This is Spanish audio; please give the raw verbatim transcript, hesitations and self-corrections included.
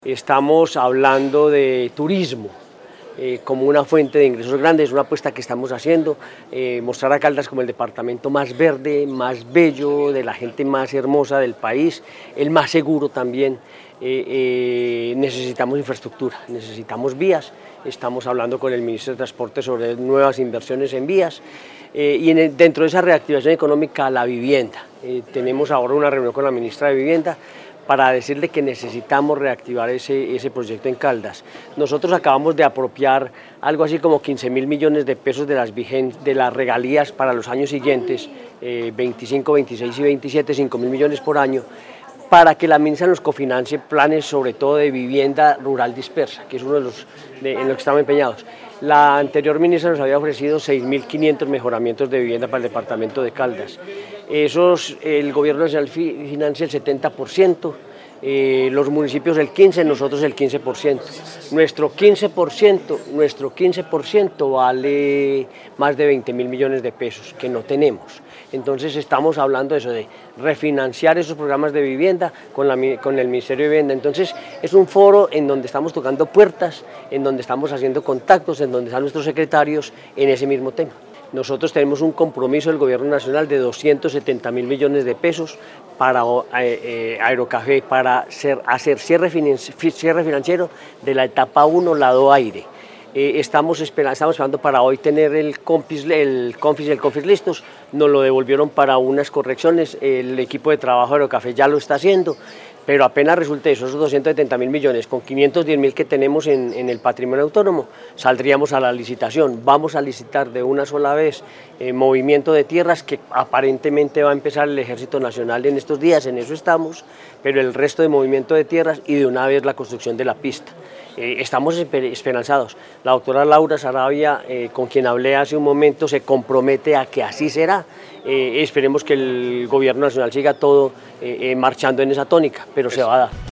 Estamos hablando de turismo eh, como una fuente de ingresos grandes, es una apuesta que estamos haciendo, eh, mostrar a Caldas como el departamento más verde, más bello, de la gente más hermosa del país, el más seguro también. Eh, eh, necesitamos infraestructura, necesitamos vías, estamos hablando con el ministro de Transporte sobre nuevas inversiones en vías eh, y en el, dentro de esa reactivación económica la vivienda. Eh, tenemos ahora una reunión con la ministra de Vivienda para decirle que necesitamos reactivar ese, ese proyecto en Caldas. Nosotros acabamos de apropiar algo así como quince mil millones de pesos de las, vigen, de las regalías para los años siguientes, eh, veinticinco, veintiséis y veintisiete, cinco mil millones por año, para que la ministra nos cofinancie planes sobre todo de vivienda rural dispersa, que es uno de los de, en los que estamos empeñados. La anterior ministra nos había ofrecido seis mil quinientos mejoramientos de vivienda para el departamento de Caldas. Esos, el gobierno nacional financia el setenta por ciento, eh, los municipios el quince por ciento, nosotros el quince por ciento. Nuestro quince por ciento, nuestro quince por ciento vale más de veinte mil millones de pesos que no tenemos. Entonces estamos hablando de eso, de refinanciar esos programas de vivienda con, la, con el Ministerio de Vivienda. Entonces es un foro en donde estamos tocando puertas, en donde estamos haciendo contactos, en donde están nuestros secretarios en ese mismo tema. Nosotros tenemos un compromiso del Gobierno Nacional de doscientos setenta mil millones de pesos para eh, eh, Aerocafé, para ser, hacer cierre, cierre financiero de la etapa uno, lado aire. Eh, estamos, esperando, estamos esperando para hoy tener el CONFIS, el CONFIS y el CONFIS listos, nos lo devolvieron para unas correcciones, el equipo de trabajo de Aerocafé ya lo está haciendo, pero apenas resulte eso, esos doscientos setenta mil millones, con quinientos diez mil que tenemos en, en el patrimonio autónomo, saldríamos a la licitación. Vamos a licitar de una sola vez eh, movimiento de tierras, que aparentemente va a empezar el Ejército Nacional en estos días, en eso estamos, pero el resto de movimiento de tierras y de una vez la construcción de la pista. Eh, estamos esperanzados. La doctora Laura Sarabia, eh, con quien hablé hace un momento, se compromete a que así será. Eh, esperemos que el Gobierno Nacional siga todo eh, eh, marchando en esa tónica, pero se va a dar.